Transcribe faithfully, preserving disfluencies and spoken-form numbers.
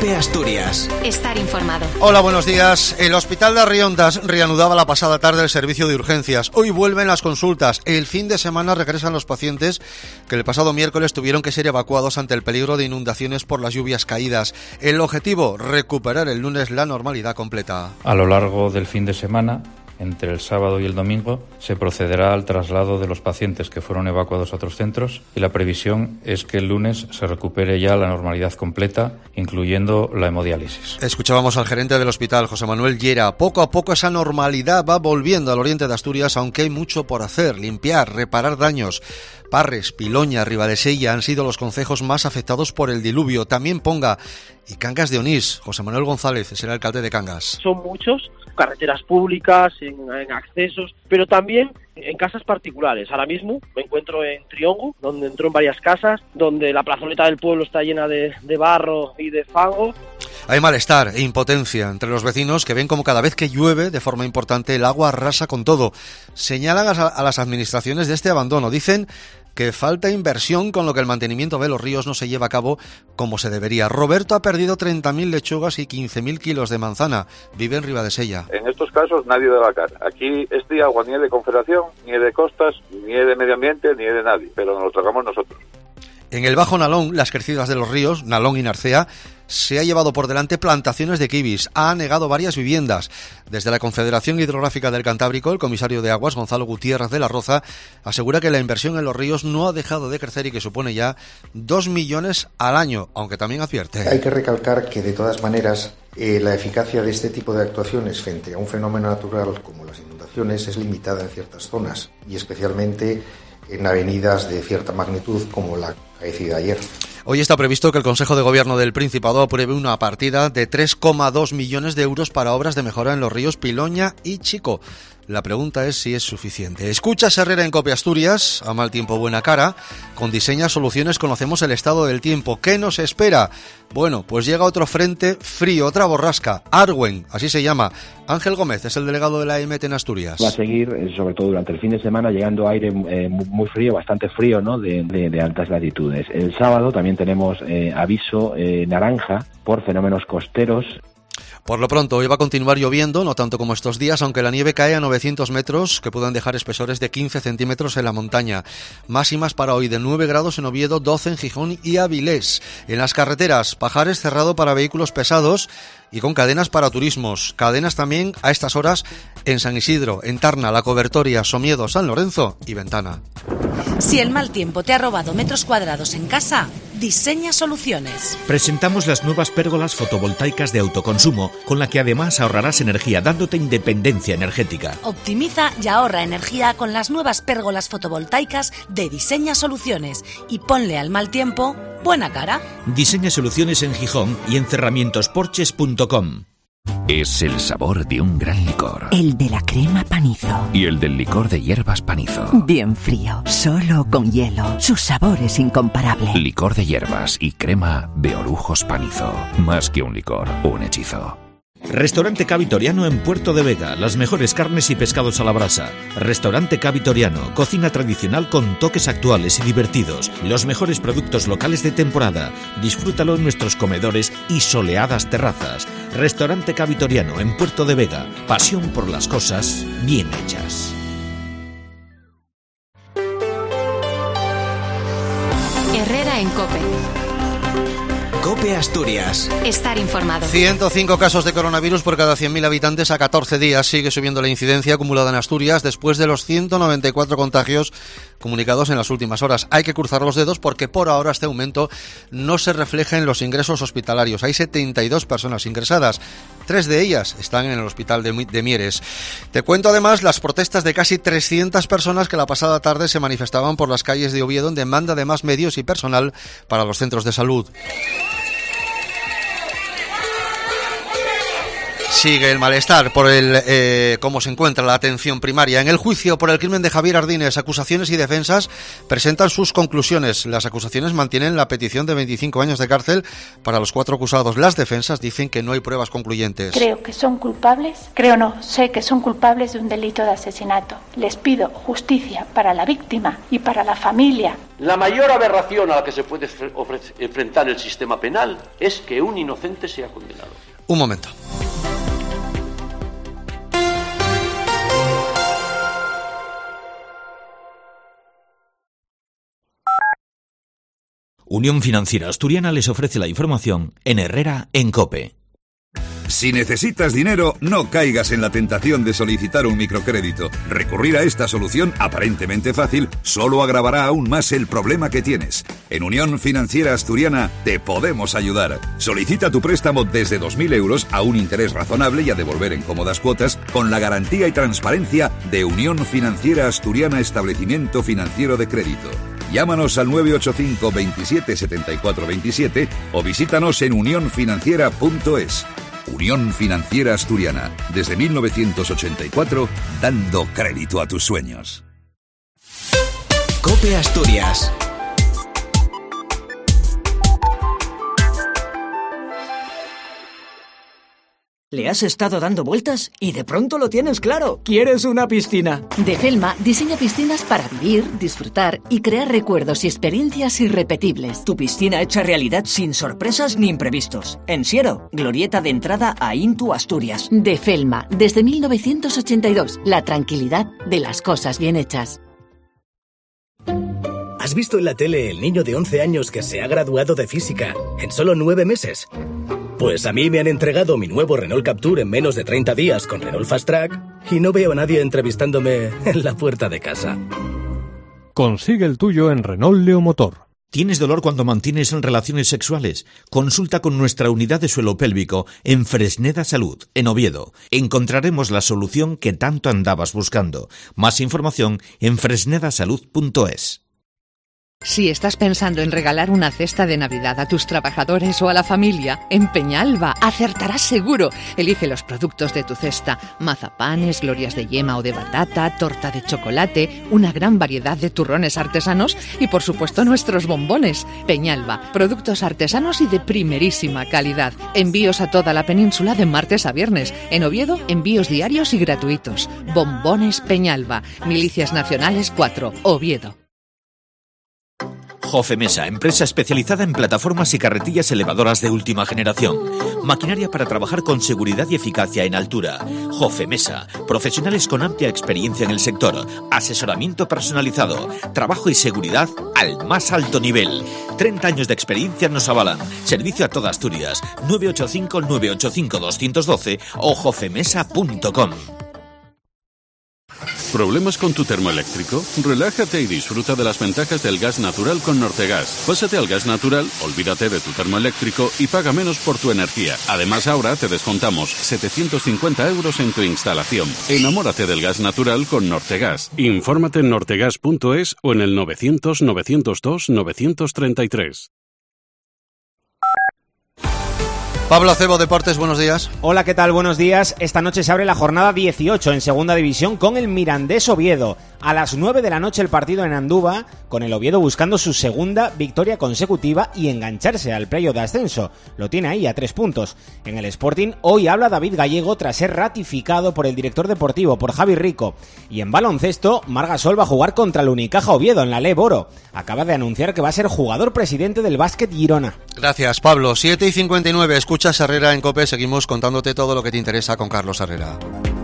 COPE Asturias. Estar informado. Hola, buenos días. El Hospital de Arriondas reanudaba la pasada tarde el servicio de urgencias. Hoy vuelven las consultas. El fin de semana regresan los pacientes que el pasado miércoles tuvieron que ser evacuados ante el peligro de inundaciones por las lluvias caídas. El objetivo, recuperar el lunes la normalidad completa. A lo largo del fin de semana, entre el sábado y el domingo, se procederá al traslado de los pacientes que fueron evacuados a otros centros y la previsión es que el lunes se recupere ya la normalidad completa, incluyendo la hemodiálisis. Escuchábamos al gerente del hospital, José Manuel Llera. Poco a poco esa normalidad va volviendo al oriente de Asturias, aunque hay mucho por hacer, limpiar, reparar daños. Parres, Piloña, Ribadesella han sido los concejos más afectados por el diluvio. También Ponga y Cangas de Onís. José Manuel González es el alcalde de Cangas. Son muchos, carreteras públicas, en, en accesos, pero también en casas particulares. Ahora mismo me encuentro en Triongo, donde entro en varias casas, donde la plazoleta del pueblo está llena de, de barro y de fango. Hay malestar e impotencia entre los vecinos que ven como cada vez que llueve de forma importante el agua arrasa con todo. Señalan a, a las administraciones de este abandono. Dicen que falta inversión, con lo que el mantenimiento de los ríos no se lleva a cabo como se debería. Roberto ha perdido treinta mil lechugas y quince mil kilos de manzana. Vive en Ribadesella. En estos casos nadie da la cara. Aquí este agua ni es de Confederación, ni es de Costas, ni es de Medio Ambiente, ni es de nadie, pero nos lo tragamos nosotros. En el Bajo Nalón, las crecidas de los ríos, Nalón y Narcea, se ha llevado por delante plantaciones de kibis, ha anegado varias viviendas. Desde la Confederación Hidrográfica del Cantábrico, el comisario de Aguas, Gonzalo Gutiérrez de la Roza, asegura que la inversión en los ríos no ha dejado de crecer y que supone ya dos millones al año, aunque también advierte. Hay que recalcar que, de todas maneras, eh, la eficacia de este tipo de actuaciones frente a un fenómeno natural como las inundaciones es limitada en ciertas zonas, y especialmente en avenidas de cierta magnitud como la acaecida ayer. Hoy está previsto que el Consejo de Gobierno del Principado apruebe una partida de tres coma dos millones de euros para obras de mejora en los ríos Piloña y Chico. La pregunta es si es suficiente. Escuchas Herrera en COPE Asturias, a mal tiempo buena cara. Con Diseña Soluciones conocemos el estado del tiempo. ¿Qué nos espera? Bueno, pues llega otro frente frío, otra borrasca, Arwen, así se llama. Ángel Gómez es el delegado de la E M T en Asturias. Va a seguir, sobre todo durante el fin de semana, llegando aire eh, muy frío, bastante frío, ¿no? De, de, de altas latitudes. El sábado también tenemos eh, aviso eh, naranja por fenómenos costeros. Por lo pronto, hoy va a continuar lloviendo, no tanto como estos días, aunque la nieve cae a novecientos metros, que puedan dejar espesores de quince centímetros en la montaña. Máximas para hoy de nueve grados en Oviedo, doce en Gijón y Avilés. En las carreteras, Pajares cerrado para vehículos pesados y con cadenas para turismos. Cadenas también a estas horas en San Isidro, en Tarna, La Cobertoria, Somiedo, San Lorenzo y Ventana. Si el mal tiempo te ha robado metros cuadrados en casa, Diseña Soluciones. Presentamos las nuevas pérgolas fotovoltaicas de autoconsumo, con la que además ahorrarás energía, dándote independencia energética. Optimiza y ahorra energía con las nuevas pérgolas fotovoltaicas de Diseña Soluciones y ponle al mal tiempo buena cara. Diseña Soluciones en Gijón y en cerramientos porches punto com. Es el sabor de un gran licor. El de la crema Panizo. Y el del licor de hierbas Panizo. Bien frío, solo con hielo. Su sabor es incomparable. Licor de hierbas y crema de Orujos Panizo. Más que un licor, un hechizo. Restaurante Ca Vitoriano en Puerto de Vega, las mejores carnes y pescados a la brasa. Restaurante Ca Vitoriano, cocina tradicional con toques actuales y divertidos. Los mejores productos locales de temporada. Disfrútalo en nuestros comedores y soleadas terrazas. Restaurante Ca Vitoriano en Puerto de Vega, pasión por las cosas bien hechas. Herrera en COPE. COPE Asturias. Estar informado. ciento cinco casos de coronavirus por cada cien mil habitantes a catorce días. Sigue subiendo la incidencia acumulada en Asturias después de los ciento noventa y cuatro contagios comunicados en las últimas horas. Hay que cruzar los dedos porque por ahora este aumento no se refleja en los ingresos hospitalarios. Hay setenta y dos personas ingresadas. Tres de ellas están en el hospital de, de Mieres. Te cuento además las protestas de casi trescientas personas que la pasada tarde se manifestaban por las calles de Oviedo en demanda de más medios y personal para los centros de salud. Sigue el malestar por el eh, cómo se encuentra la atención primaria. En el juicio por el crimen de Javier Ardines, acusaciones y defensas presentan sus conclusiones. Las acusaciones mantienen la petición de veinticinco años de cárcel para los cuatro acusados. Las defensas dicen que no hay pruebas concluyentes. Creo que son culpables, creo no, sé que son culpables de un delito de asesinato. Les pido justicia para la víctima y para la familia. La mayor aberración a la que se puede enfrentar el sistema penal es que un inocente sea condenado. Un momento. Unión Financiera Asturiana les ofrece la información en Herrera en COPE. Si necesitas dinero, no caigas en la tentación de solicitar un microcrédito. Recurrir a esta solución aparentemente fácil solo agravará aún más el problema que tienes. En Unión Financiera Asturiana te podemos ayudar. Solicita tu préstamo desde dos mil euros a un interés razonable y a devolver en cómodas cuotas con la garantía y transparencia de Unión Financiera Asturiana Establecimiento Financiero de Crédito. Llámanos al nueve ocho cinco veintisiete setenta y cuatro veintisiete o visítanos en unión financiera punto es. Unión Financiera Asturiana, desde mil novecientos ochenta y cuatro, dando crédito a tus sueños. COPE Asturias. ¿Le has estado dando vueltas? Y de pronto lo tienes claro. ¿Quieres una piscina? Defelma diseña piscinas para vivir, disfrutar y crear recuerdos y experiencias irrepetibles. Tu piscina hecha realidad sin sorpresas ni imprevistos. En Siero, glorieta de entrada a Intu Asturias. Defelma, desde mil novecientos ochenta y dos. La tranquilidad de las cosas bien hechas. ¿Has visto en la tele el niño de once años que se ha graduado de física en solo nueve meses? Pues a mí me han entregado mi nuevo Renault Captur en menos de treinta días con Renault Fast Track y no veo a nadie entrevistándome en la puerta de casa. Consigue el tuyo en Renault Leomotor. ¿Tienes dolor cuando mantienes relaciones sexuales? Consulta con nuestra unidad de suelo pélvico en Fresneda Salud, en Oviedo. Encontraremos la solución que tanto andabas buscando. Más información en fresneda salud punto es. Si estás pensando en regalar una cesta de Navidad a tus trabajadores o a la familia, en Peñalba acertarás seguro. Elige los productos de tu cesta: mazapanes, glorias de yema o de batata, torta de chocolate, una gran variedad de turrones artesanos y, por supuesto, nuestros bombones. Peñalba, productos artesanos y de primerísima calidad. Envíos a toda la península de martes a viernes. En Oviedo, envíos diarios y gratuitos. Bombones Peñalba, Milicias Nacionales cuatro, Oviedo. Jofemesa, empresa especializada en plataformas y carretillas elevadoras de última generación. Maquinaria para trabajar con seguridad y eficacia en altura. Jofemesa, profesionales con amplia experiencia en el sector. Asesoramiento personalizado. Trabajo y seguridad al más alto nivel. treinta años de experiencia nos avalan. Servicio a toda Asturias. nueve ocho cinco nueve ocho cinco dos uno dos o jofemesa punto com. ¿Problemas con tu termoeléctrico? Relájate y disfruta de las ventajas del gas natural con Nortegas. Pásate al gas natural, olvídate de tu termoeléctrico y paga menos por tu energía. Además, ahora te descontamos setecientos cincuenta euros en tu instalación. Enamórate del gas natural con Nortegas. Infórmate en nortegas punto es o en el novecientos novecientos dos novecientos treinta y tres. Pablo Acebo, Deportes, buenos días. Hola, ¿qué tal? Buenos días. Esta noche se abre la jornada dieciocho en Segunda División con el Mirandés Oviedo. A las nueve de la noche el partido en Andúba, con el Oviedo buscando su segunda victoria consecutiva y engancharse al playoff de ascenso. Lo tiene ahí a tres puntos. En el Sporting hoy habla David Gallego tras ser ratificado por el director deportivo, por Javi Rico. Y en baloncesto, Marc Gasol va a jugar contra el Unicaja Oviedo en la L E B Oro. Acaba de anunciar que va a ser jugador presidente del Básquet Girona. Gracias, Pablo. siete y cincuenta y nueve, escuchas Herrera en COPE. Seguimos contándote todo lo que te interesa con Carlos Herrera.